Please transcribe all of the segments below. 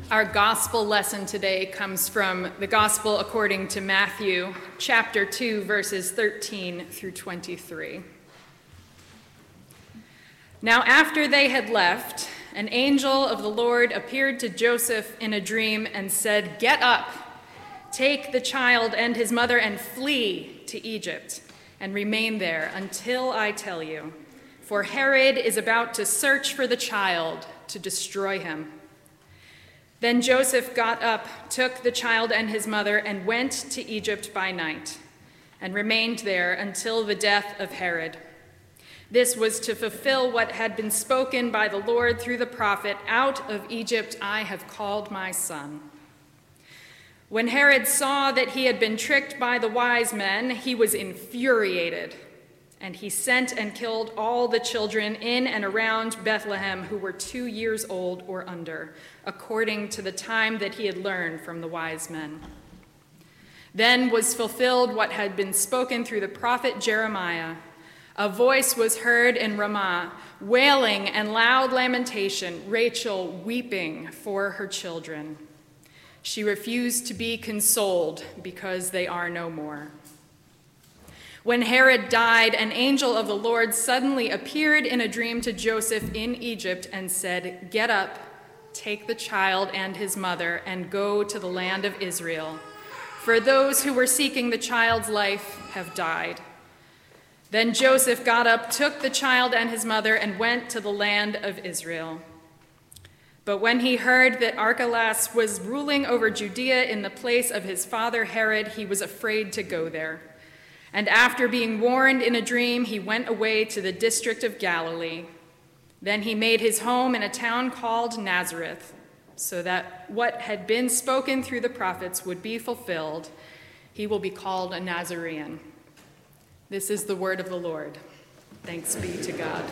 Our gospel lesson today comes from the Gospel according to Matthew, chapter 2, verses 13 through 23. Now, after they had left, an angel of the Lord appeared to Joseph in a dream and said, "Get up, take the child and his mother and flee to Egypt, and remain there until I tell you. For Herod is about to search for the child to destroy him." Then Joseph got up, took the child and his mother, and went to Egypt by night, and remained there until the death of Herod. This was to fulfill what had been spoken by the Lord through the prophet, "Out of Egypt I have called my son." When Herod saw that he had been tricked by the wise men, he was infuriated, and he sent and killed all the children in and around Bethlehem who were 2 years old or under, according to the time that he had learned from the wise men. Then was fulfilled what had been spoken through the prophet Jeremiah. A voice was heard in Ramah, wailing and loud lamentation, Rachel weeping for her children. She refused to be consoled because they are no more. When Herod died, an angel of the Lord suddenly appeared in a dream to Joseph in Egypt and said, "Get up, take the child and his mother, and go to the land of Israel. For those who were seeking the child's life have died." Then Joseph got up, took the child and his mother, and went to the land of Israel. But when he heard that Archelaus was ruling over Judea in the place of his father Herod, he was afraid to go there. And after being warned in a dream, he went away to the district of Galilee. Then he made his home in a town called Nazareth, so that what had been spoken through the prophets would be fulfilled. He will be called a Nazarene. This is the word of the Lord. Thanks be to God.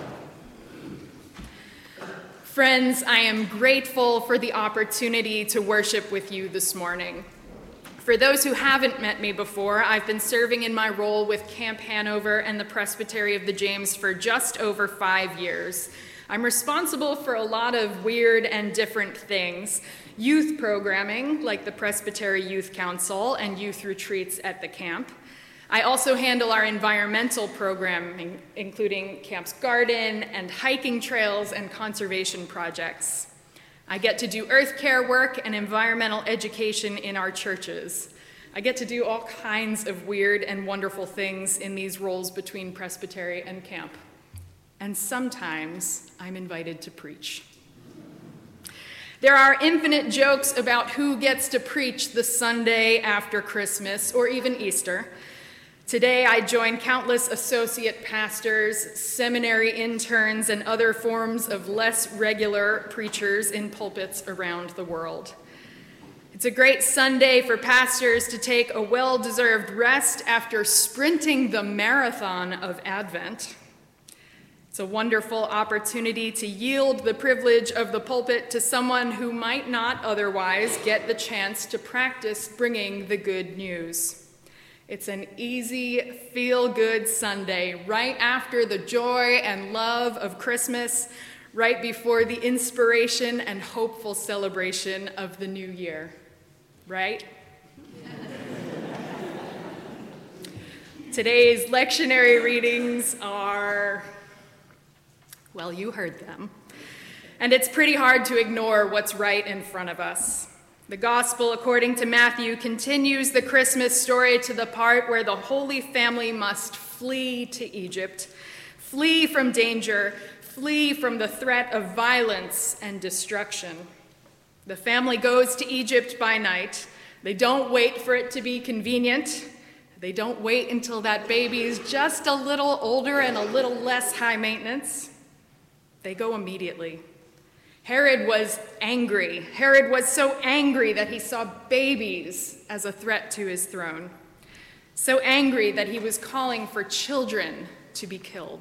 Friends, I am grateful for the opportunity to worship with you this morning. For those who haven't met me before, I've been serving in my role with Camp Hanover and the Presbytery of the James for just over 5 years. I'm responsible for a lot of weird and different things. Youth programming, like the Presbytery Youth Council and youth retreats at the camp. I also handle our environmental programming, including Camp's Garden and hiking trails and conservation projects. I get to do earth care work and environmental education in our churches. I get to do all kinds of weird and wonderful things in these roles between presbytery and camp. And sometimes I'm invited to preach. There are infinite jokes about who gets to preach the Sunday after Christmas or even Easter. Today, I join countless associate pastors, seminary interns, and other forms of less regular preachers in pulpits around the world. It's a great Sunday for pastors to take a well-deserved rest after sprinting the marathon of Advent. It's a wonderful opportunity to yield the privilege of the pulpit to someone who might not otherwise get the chance to practice bringing the good news. It's an easy, feel-good Sunday, right after the joy and love of Christmas, right before the inspiration and hopeful celebration of the new year. Right? Today's lectionary readings are, well, you heard them. And it's pretty hard to ignore what's right in front of us. The Gospel, according to Matthew, continues the Christmas story to the part where the Holy Family must flee to Egypt, flee from danger, flee from the threat of violence and destruction. The family goes to Egypt by night. They don't wait for it to be convenient. They don't wait until that baby is just a little older and a little less high maintenance. They go immediately. Herod was angry. Herod was so angry that he saw babies as a threat to his throne. So angry that he was calling for children to be killed.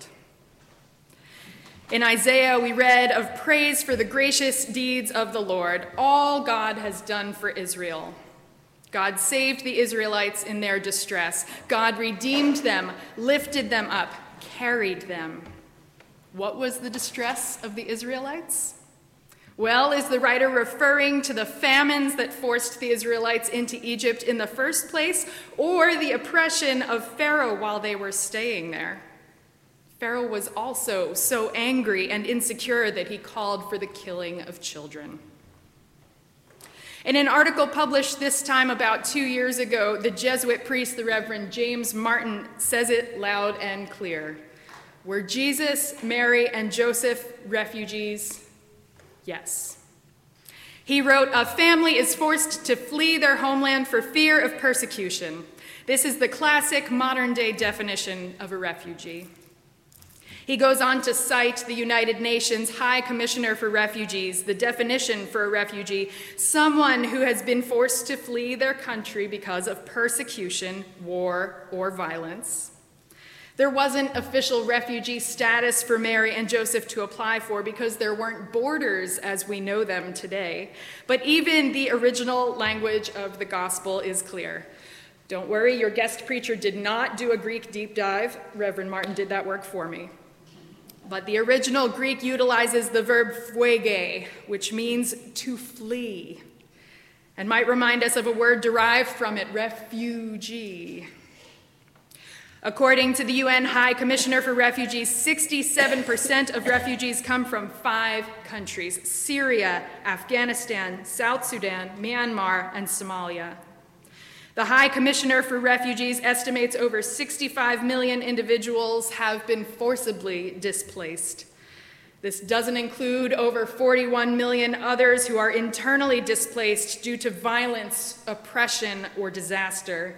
In Isaiah, we read of praise for the gracious deeds of the Lord, all God has done for Israel. God saved the Israelites in their distress. God redeemed them, lifted them up, carried them. What was the distress of the Israelites? Well, is the writer referring to the famines that forced the Israelites into Egypt in the first place, or the oppression of Pharaoh while they were staying there? Pharaoh was also so angry and insecure that he called for the killing of children. In an article published this time about 2 years ago, the Jesuit priest, the Reverend James Martin, says it loud and clear. Were Jesus, Mary, and Joseph refugees? Yes. He wrote, "A family is forced to flee their homeland for fear of persecution. This is the classic modern-day definition of a refugee." He goes on to cite the United Nations High Commissioner for Refugees, the definition for a refugee, someone who has been forced to flee their country because of persecution, war, or violence. There wasn't official refugee status for Mary and Joseph to apply for because there weren't borders as we know them today. But even the original language of the gospel is clear. Don't worry, your guest preacher did not do a Greek deep dive. Reverend Martin did that work for me. But the original Greek utilizes the verb pheuge, which means to flee, and might remind us of a word derived from it, refugee. According to the UN High Commissioner for Refugees, 67% of refugees come from 5 countries: Syria, Afghanistan, South Sudan, Myanmar, and Somalia. The High Commissioner for Refugees estimates over 65 million individuals have been forcibly displaced. This doesn't include over 41 million others who are internally displaced due to violence, oppression, or disaster.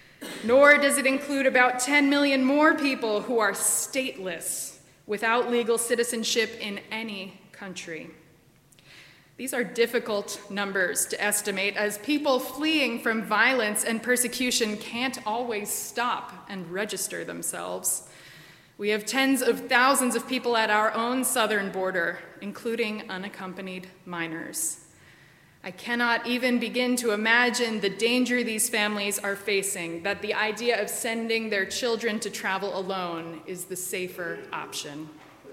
Nor does it include about 10 million more people who are stateless, without legal citizenship in any country. These are difficult numbers to estimate, as people fleeing from violence and persecution can't always stop and register themselves. We have tens of thousands of people at our own southern border, including unaccompanied minors. I cannot even begin to imagine the danger these families are facing, that the idea of sending their children to travel alone is the safer option.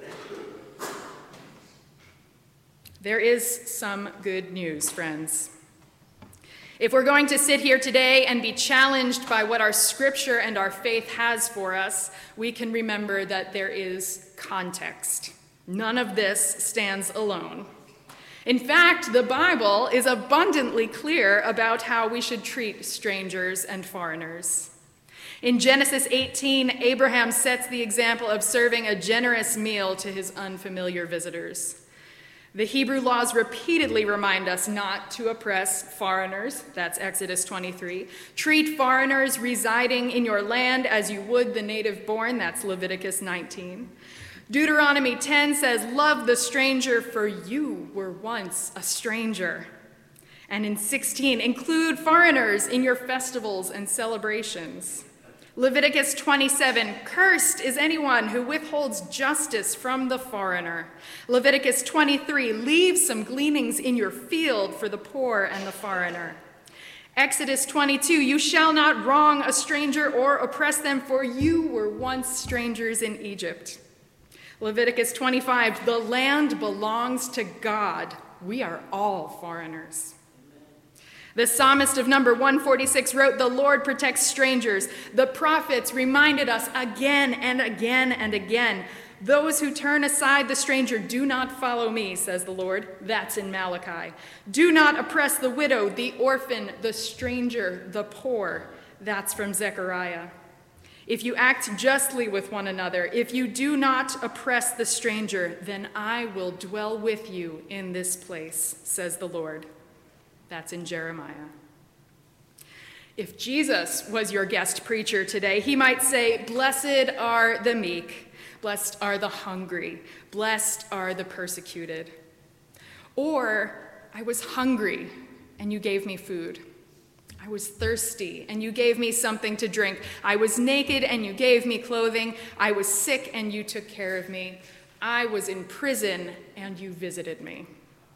There is some good news, friends. If we're going to sit here today and be challenged by what our scripture and our faith has for us, we can remember that there is context. None of this stands alone. In fact, the Bible is abundantly clear about how we should treat strangers and foreigners. In Genesis 18, Abraham sets the example of serving a generous meal to his unfamiliar visitors. The Hebrew laws repeatedly remind us not to oppress foreigners, that's Exodus 23. Treat foreigners residing in your land as you would the native born, that's Leviticus 19. Deuteronomy 10 says, love the stranger, for you were once a stranger. And in 16, include foreigners in your festivals and celebrations. Leviticus 27, cursed is anyone who withholds justice from the foreigner. Leviticus 23, leave some gleanings in your field for the poor and the foreigner. Exodus 22, you shall not wrong a stranger or oppress them, for you were once strangers in Egypt. Leviticus 25, the land belongs to God. We are all foreigners. The psalmist of number 146 wrote, the Lord protects strangers. The prophets reminded us again and again and again, those who turn aside the stranger do not follow me, says the Lord. That's in Malachi. Do not oppress the widow, the orphan, the stranger, the poor. That's from Zechariah. If you act justly with one another, if you do not oppress the stranger, then I will dwell with you in this place, says the Lord. That's in Jeremiah. If Jesus was your guest preacher today, he might say, blessed are the meek, blessed are the hungry, blessed are the persecuted. Or, I was hungry and you gave me food. I was thirsty and you gave me something to drink. I was naked and you gave me clothing. I was sick and you took care of me. I was in prison and you visited me.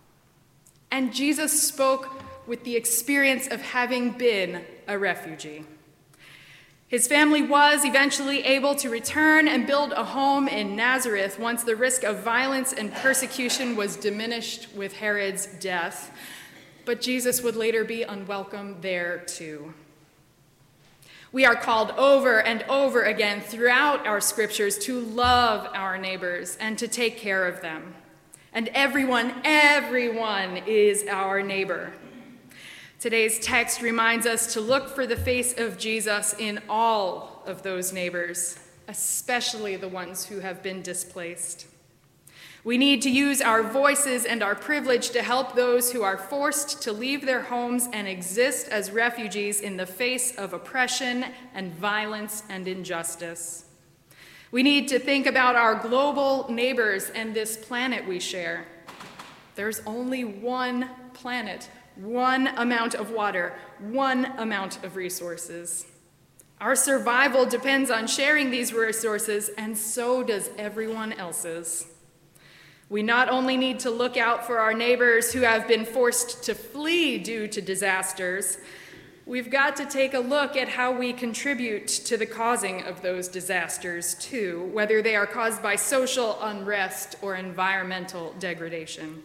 And Jesus spoke with the experience of having been a refugee. His family was eventually able to return and build a home in Nazareth once the risk of violence and persecution was diminished with Herod's death, but Jesus would later be unwelcome there too. We are called over and over again throughout our scriptures to love our neighbors and to take care of them. And everyone is our neighbor. Today's text reminds us to look for the face of Jesus in all of those neighbors, especially the ones who have been displaced. We need to use our voices and our privilege to help those who are forced to leave their homes and exist as refugees in the face of oppression and violence and injustice. We need to think about our global neighbors and this planet we share. There's only one planet, one amount of water, one amount of resources. Our survival depends on sharing these resources, and so does everyone else's. We not only need to look out for our neighbors who have been forced to flee due to disasters, we've got to take a look at how we contribute to the causing of those disasters too, whether they are caused by social unrest or environmental degradation.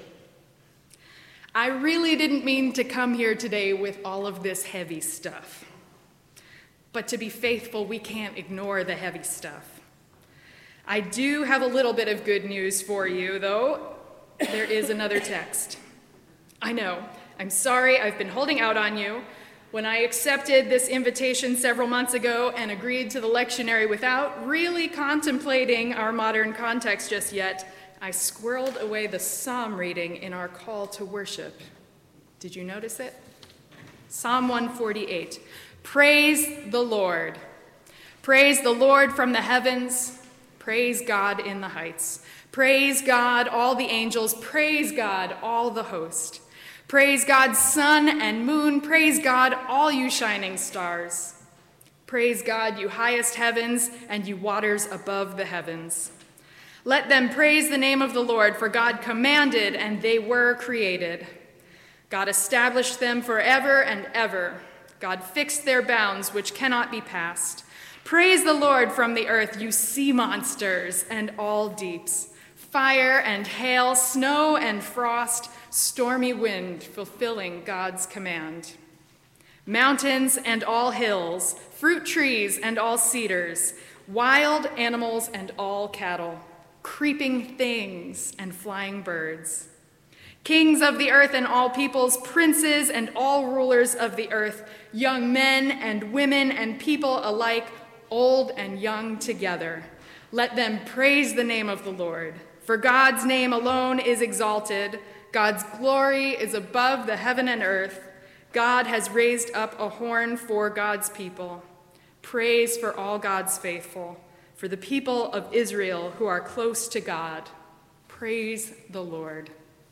I really didn't mean to come here today with all of this heavy stuff. But to be faithful, we can't ignore the heavy stuff. I do have a little bit of good news for you, though. There is another text. I know. I'm sorry I've been holding out on you. When I accepted this invitation several months ago and agreed to the lectionary without really contemplating our modern context just yet, I squirreled away the psalm reading in our call to worship. Did you notice it? Psalm 148. Praise the Lord. Praise the Lord from the heavens. Praise God in the heights. Praise God, all the angels. Praise God, all the host. Praise God, sun and moon. Praise God, all you shining stars. Praise God, you highest heavens and you waters above the heavens. Let them praise the name of the Lord, for God commanded and they were created. God established them forever and ever. God fixed their bounds which cannot be passed. Praise the Lord from the earth, you sea monsters and all deeps. Fire and hail, snow and frost, stormy wind fulfilling God's command. Mountains and all hills, fruit trees and all cedars, wild animals and all cattle, creeping things and flying birds. Kings of the earth and all peoples, princes and all rulers of the earth, young men and women and people alike, old and young together. Let them praise the name of the Lord. For God's name alone is exalted. God's glory is above the heaven and earth. God has raised up a horn for God's people. Praise for all God's faithful, for the people of Israel who are close to God. Praise the Lord.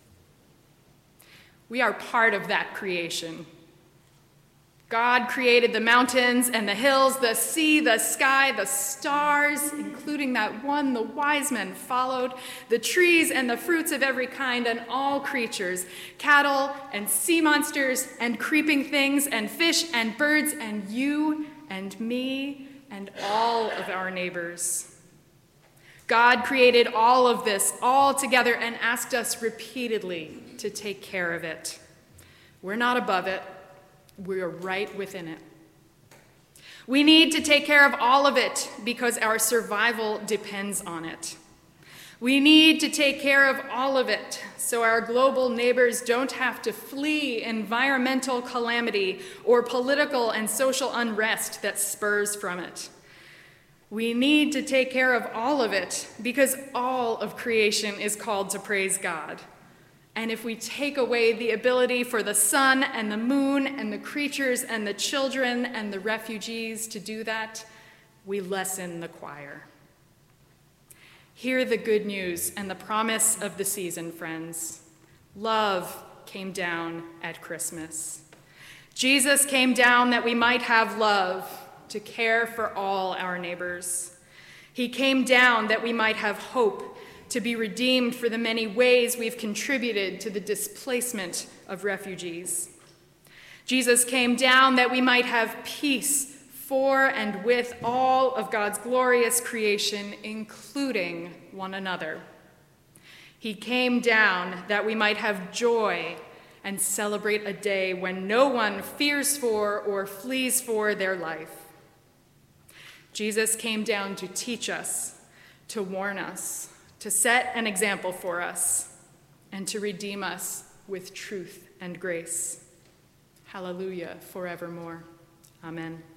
We are part of that creation. God created the mountains and the hills, the sea, the sky, the stars, including that one the wise men followed, the trees and the fruits of every kind, and all creatures, cattle and sea monsters and creeping things and fish and birds and you and me and all of our neighbors. God created all of this all together and asked us repeatedly to take care of it. We're not above it. We're right within it. We need to take care of all of it because our survival depends on it. We need to take care of all of it so our global neighbors don't have to flee environmental calamity or political and social unrest that spurs from it. We need to take care of all of it because all of creation is called to praise God. And if we take away the ability for the sun and the moon and the creatures and the children and the refugees to do that, we lessen the choir. Hear the good news and the promise of the season, friends. Love came down at Christmas. Jesus came down that we might have love to care for all our neighbors. He came down that we might have hope to be redeemed for the many ways we've contributed to the displacement of refugees. Jesus came down that we might have peace, for and with all of God's glorious creation, including one another. He came down that we might have joy and celebrate a day when no one fears for or flees for their life. Jesus came down to teach us, to warn us, to set an example for us, and to redeem us with truth and grace. Hallelujah, forevermore. Amen.